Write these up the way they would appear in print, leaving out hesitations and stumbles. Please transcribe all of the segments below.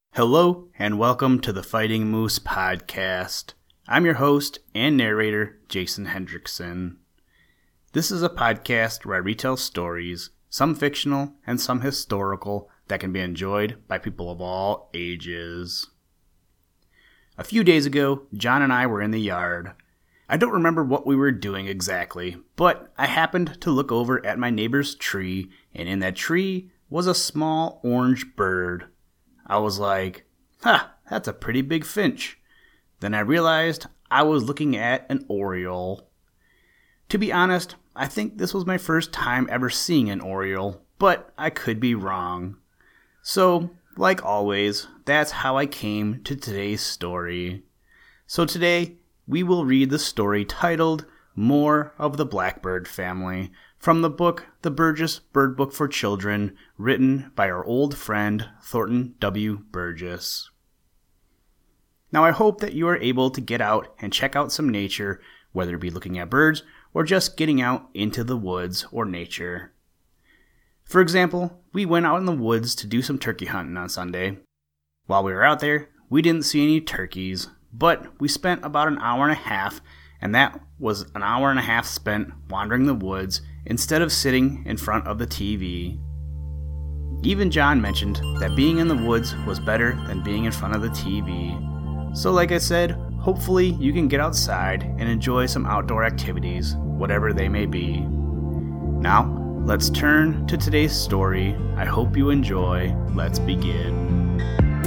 Hello, and welcome to the Fighting Moose podcast. I'm your host and narrator, Jason Hendrickson. This is a podcast where I retell stories, some fictional and some historical, that can be enjoyed by people of all ages. A few days ago, John and I were in the yard. I don't remember what we were doing exactly, but I happened to look over at my neighbor's tree, and in that tree was a small orange bird. I was like, that's a pretty big finch. Then I realized I was looking at an oriole. To be honest, I think this was my first time ever seeing an oriole, but I could be wrong. So, like always, that's how I came to today's story. So today, we will read the story titled More of the Blackbird Family from the book The Burgess Bird Book for Children, written by our old friend Thornton W. Burgess. Now I hope that you are able to get out and check out some nature, whether it be looking at birds or just getting out into the woods or nature. For example, we went out in the woods to do some turkey hunting on Sunday. While we were out there, we didn't see any turkeys, but we spent about an hour and a half, and that was an hour and a half spent wandering the woods instead of sitting in front of the TV. Even John mentioned that being in the woods was better than being in front of the TV. So like I said, hopefully you can get outside and enjoy some outdoor activities, whatever they may be. Now, let's turn to today's story. I hope you enjoy. Let's begin.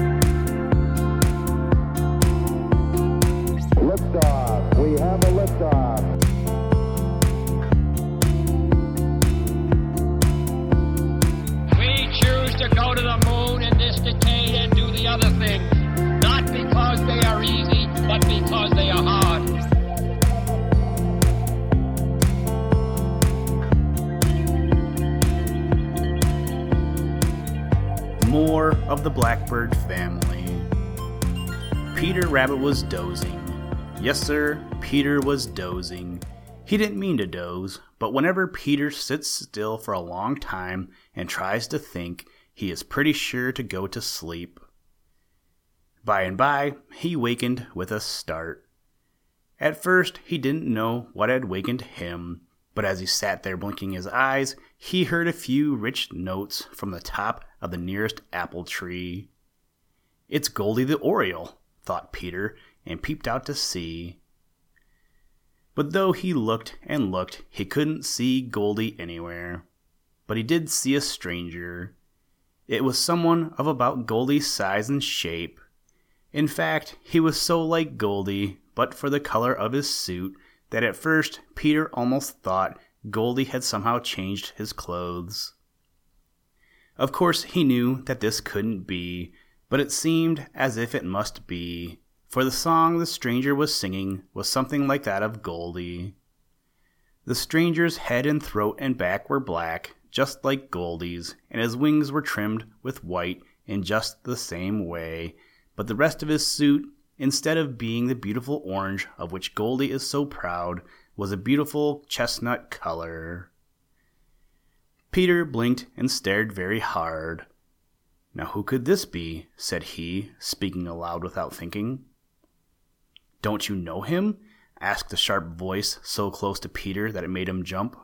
Liftoff. We have a liftoff. We choose to go to the moon in this decade and do the other things, not because they are easy, but because they are hard. More of the Blackbird Family. Peter Rabbit was dozing. Yes, sir, Peter was dozing. He didn't mean to doze, but whenever Peter sits still for a long time and tries to think, he is pretty sure to go to sleep. By and by, he wakened with a start. At first, he didn't know what had wakened him, but as he sat there blinking his eyes, he heard a few rich notes from the top of the nearest apple tree. "It's Goldie the Oriole," thought Peter, and peeped out to see. But though he looked and looked, he couldn't see Goldie anywhere. But he did see a stranger. It was someone of about Goldie's size and shape. In fact, he was so like Goldie, but for the color of his suit, that at first Peter almost thought Goldie had somehow changed his clothes. Of course, he knew that this couldn't be, but it seemed as if it must be, for the song the stranger was singing was something like that of Goldie. The stranger's head and throat and back were black, just like Goldie's, and his wings were trimmed with white in just the same way, but the rest of his suit, instead of being the beautiful orange of which Goldie is so proud, was a beautiful chestnut color. Peter blinked and stared very hard. "Now who could this be?" said he, speaking aloud without thinking. "Don't you know him?" asked the sharp voice so close to Peter that it made him jump.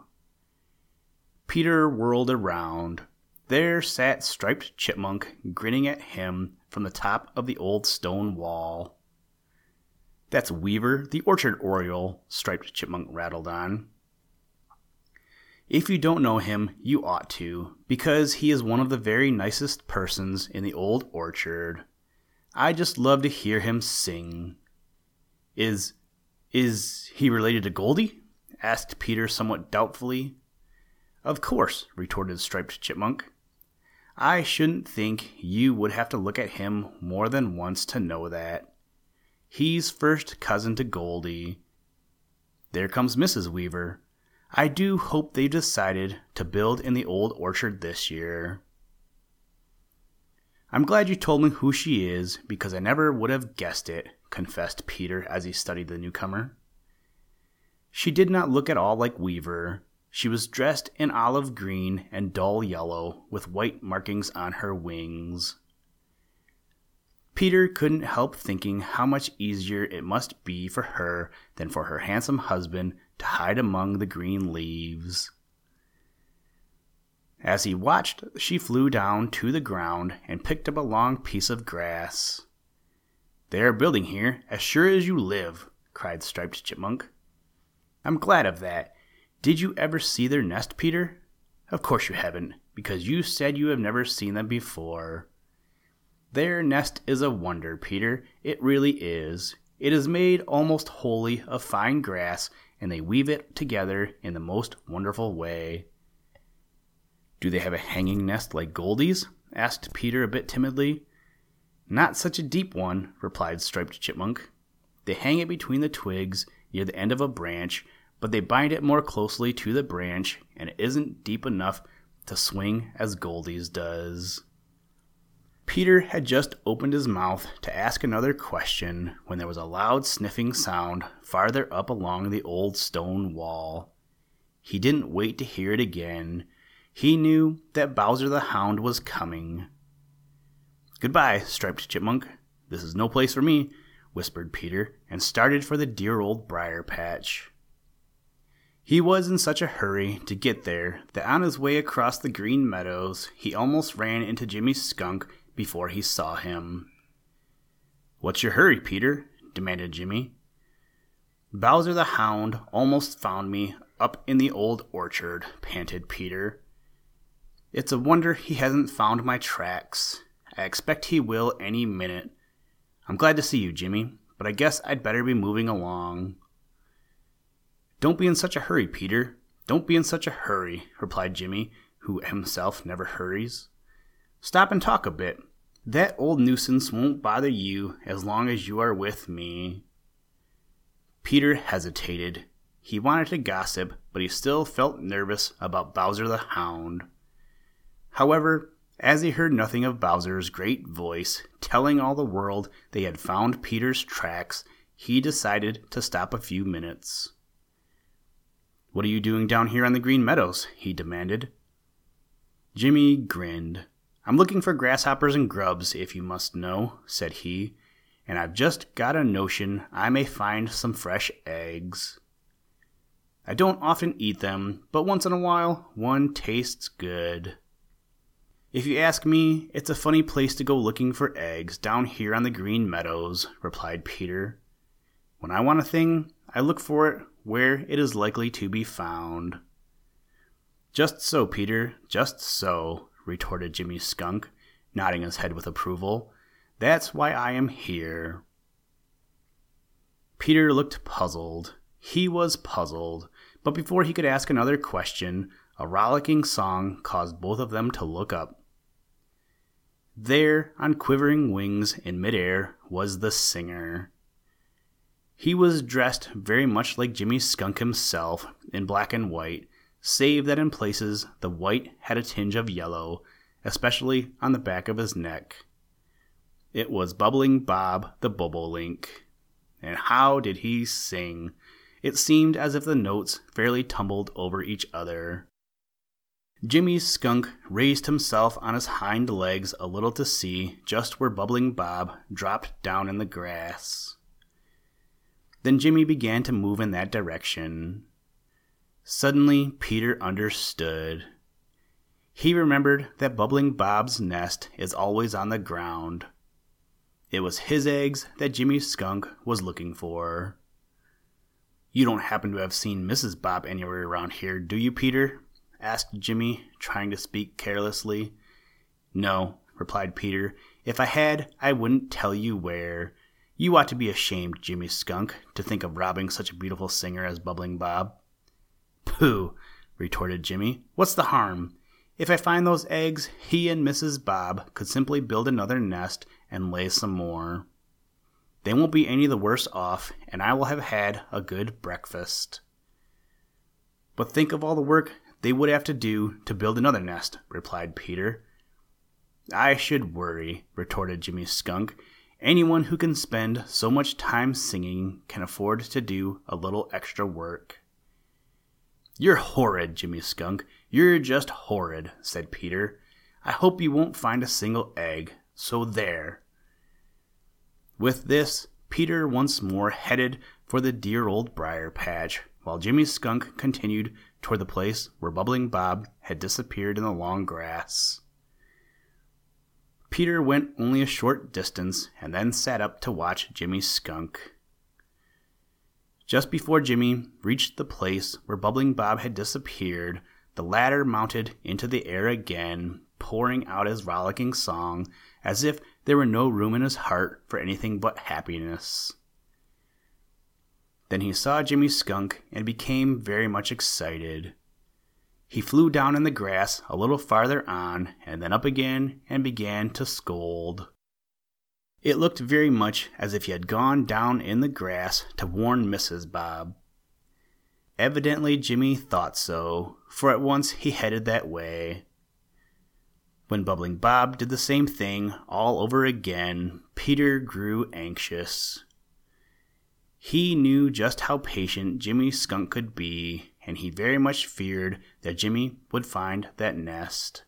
Peter whirled around. There sat Striped Chipmunk grinning at him from the top of the old stone wall. "That's Weaver, the orchard oriole," Striped Chipmunk rattled on. "If you don't know him, you ought to, because he is one of the very nicest persons in the old orchard. I just love to hear him sing." Is he related to Goldie?" asked Peter somewhat doubtfully. "Of course," retorted Striped Chipmunk. "I shouldn't think you would have to look at him more than once to know that. He's first cousin to Goldie. There comes Mrs. Weaver. I do hope they've decided to build in the old orchard this year." "I'm glad you told me who she is, because I never would have guessed it," confessed Peter as he studied the newcomer. She did not look at all like Weaver. She was dressed in olive green and dull yellow, with white markings on her wings. Peter couldn't help thinking how much easier it must be for her than for her handsome husband to hide among the green leaves. As he watched, she flew down to the ground and picked up a long piece of grass. "They are building here, as sure as you live," cried Striped Chipmunk. "I'm glad of that. Did you ever see their nest, Peter?" "Of course you haven't, because you said you have never seen them before." "Their nest is a wonder, Peter. It really is. It is made almost wholly of fine grass, and they weave it together in the most wonderful way." "Do they have a hanging nest like Goldie's?" asked Peter a bit timidly. "Not such a deep one," replied Striped Chipmunk. "They hang it between the twigs near the end of a branch, but they bind it more closely to the branch, and it isn't deep enough to swing as Goldie's does." Peter had just opened his mouth to ask another question when there was a loud sniffing sound farther up along the old stone wall. He didn't wait to hear it again. He knew that Bowser the Hound was coming. "Goodbye, Striped Chipmunk. This is no place for me," whispered Peter, and started for the dear old briar patch. He was in such a hurry to get there that on his way across the Green Meadows he almost ran into Jimmy Skunk before he saw him. "What's your hurry, Peter?" demanded Jimmy. "Bowser the Hound almost found me up in the old orchard," panted Peter. "It's a wonder he hasn't found my tracks. I expect he will any minute. I'm glad to see you, Jimmy, but I guess I'd better be moving along." "Don't be in such a hurry, Peter. Don't be in such a hurry," replied Jimmy, who himself never hurries. "Stop and talk a bit. That old nuisance won't bother you as long as you are with me." Peter hesitated. He wanted to gossip, but he still felt nervous about Bowser the Hound. However, as he heard nothing of Bowser's great voice telling all the world they had found Peter's tracks, he decided to stop a few minutes. "What are you doing down here on the Green Meadows?" he demanded. Jimmy grinned. "I'm looking for grasshoppers and grubs, if you must know," said he, "and I've just got a notion I may find some fresh eggs. I don't often eat them, but once in a while one tastes good. If you ask me, it's a funny place to go looking for eggs down here on the Green Meadows," replied Peter. "When I want a thing, I look for it where it is likely to be found." "Just so, Peter, just so," retorted Jimmy Skunk, nodding his head with approval. "That's why I am here." Peter looked puzzled. He was puzzled, but before he could ask another question, a rollicking song caused both of them to look up. There, on quivering wings in midair, was the singer. He was dressed very much like Jimmy Skunk himself, in black and white, save that in places the white had a tinge of yellow, especially on the back of his neck. It was Bubbling Bob the Bobolink. And how did he sing? It seemed as if the notes fairly tumbled over each other. Jimmy Skunk raised himself on his hind legs a little to see just where Bubbling Bob dropped down in the grass. Then Jimmy began to move in that direction. Suddenly, Peter understood. He remembered that Bubbling Bob's nest is always on the ground. It was his eggs that Jimmy Skunk was looking for. "You don't happen to have seen Mrs. Bob anywhere around here, do you, Peter?" asked Jimmy, trying to speak carelessly. "No," replied Peter. "If I had, I wouldn't tell you where. You ought to be ashamed, Jimmy Skunk, to think of robbing such a beautiful singer as Bubbling Bob." "Pooh!" retorted Jimmy. "What's the harm? If I find those eggs, he and Mrs. Bob could simply build another nest and lay some more. They won't be any the worse off, and I will have had a good breakfast." "But think of all the work they would have to do to build another nest," replied Peter. "I should worry," retorted Jimmy Skunk. "Anyone who can spend so much time singing can afford to do a little extra work." "You're horrid, Jimmy Skunk. You're just horrid," said Peter. "I hope you won't find a single egg. So there." With this, Peter once more headed for the dear old briar patch, while Jimmy Skunk continued toward the place where Bubbling Bob had disappeared in the long grass. Peter went only a short distance and then sat up to watch Jimmy Skunk. Just before Jimmy reached the place where Bubbling Bob had disappeared, the latter mounted into the air again, pouring out his rollicking song, as if there were no room in his heart for anything but happiness. Then he saw Jimmy Skunk and became very much excited. He flew down in the grass a little farther on, and then up again, and began to scold. It looked very much as if he had gone down in the grass to warn Mrs. Bob. Evidently Jimmy thought so, for at once he headed that way. When Bubbling Bob did the same thing all over again, Peter grew anxious. He knew just how patient Jimmy Skunk could be, and he very much feared that Jimmy would find that nest.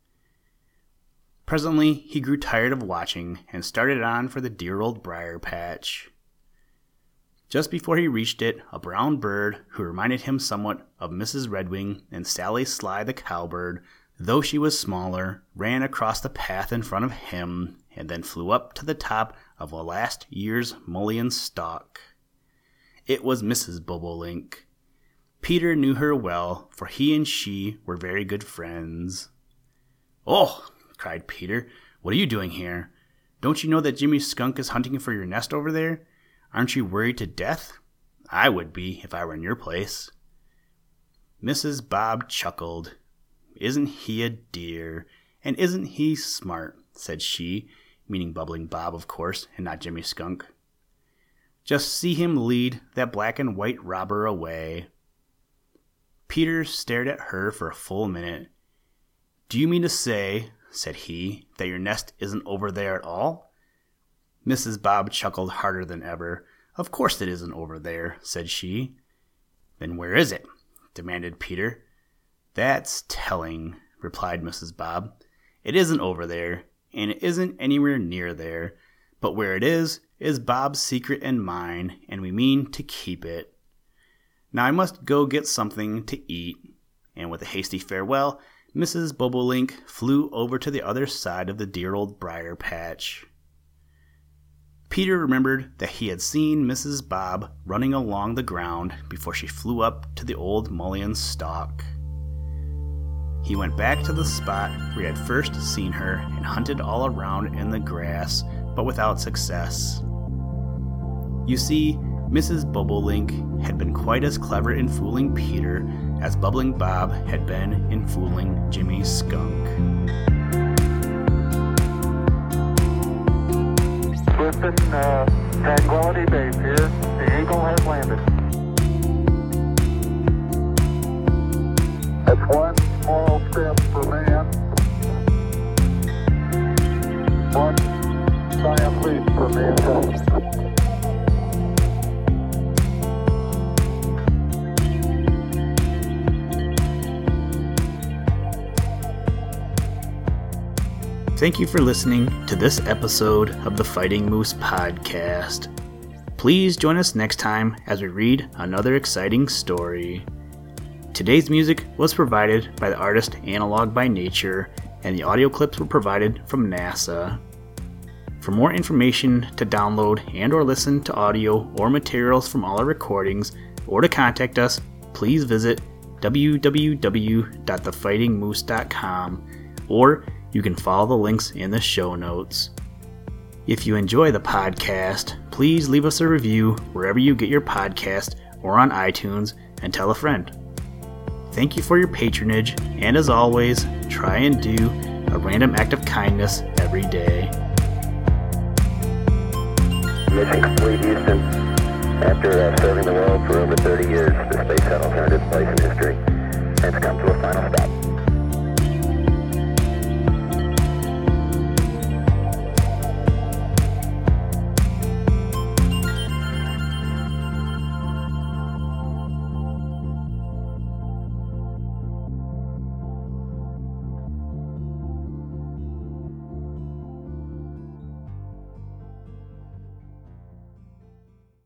Presently, he grew tired of watching and started on for the dear old briar patch. Just before he reached it, a brown bird, who reminded him somewhat of Mrs. Redwing and Sally Sly the cowbird, though she was smaller, ran across the path in front of him and then flew up to the top of a last year's mullein stalk. It was Mrs. Bobolink. Peter knew her well, for he and she were very good friends. "Oh!" cried Peter. "What are you doing here? Don't you know that Jimmy Skunk is hunting for your nest over there? Aren't you worried to death? I would be if I were in your place." Mrs. Bob chuckled. "Isn't he a dear? And isn't he smart?" said she, meaning Bubbling Bob, of course, and not Jimmy Skunk. "Just see him lead that black and white robber away." Peter stared at her for a full minute. "Do you mean to say," said he, "that your nest isn't over there at all?" Mrs. Bob chuckled harder than ever. "Of course it isn't over there," said she. "Then where is it?" demanded Peter. "That's telling," replied Mrs. Bob. "It isn't over there, and it isn't anywhere near there. But where it is Bob's secret and mine, and we mean to keep it. Now I must go get something to eat." And with a hasty farewell, Mrs. Bobolink flew over to the other side of the dear old briar patch. Peter remembered that he had seen Mrs. Bob running along the ground before she flew up to the old mullein stalk. He went back to the spot where he had first seen her and hunted all around in the grass, but without success. You see, Mrs. Bobolink had been quite as clever in fooling Peter as Bubbling Bob had been in fooling Jimmy Skunk. Listen, Tranquility Base here. The Eagle has landed. That's one small step for man, one giant leap for mankind. Thank you for listening to this episode of the Fighting Moose Podcast. Please join us next time as we read another exciting story. Today's music was provided by the artist Analog by Nature, and the audio clips were provided from NASA. For more information to download and or listen to audio or materials from all our recordings, or to contact us, please visit www.thefightingmoose.com, or you can follow the links in the show notes. If you enjoy the podcast, please leave us a review wherever you get your podcast or on iTunes, and tell a friend. Thank you for your patronage, and as always, try and do a random act of kindness every day. Mission complete, Houston. After serving the world for over 30 years, the space shuttle turned its place in history and has come to a final stop.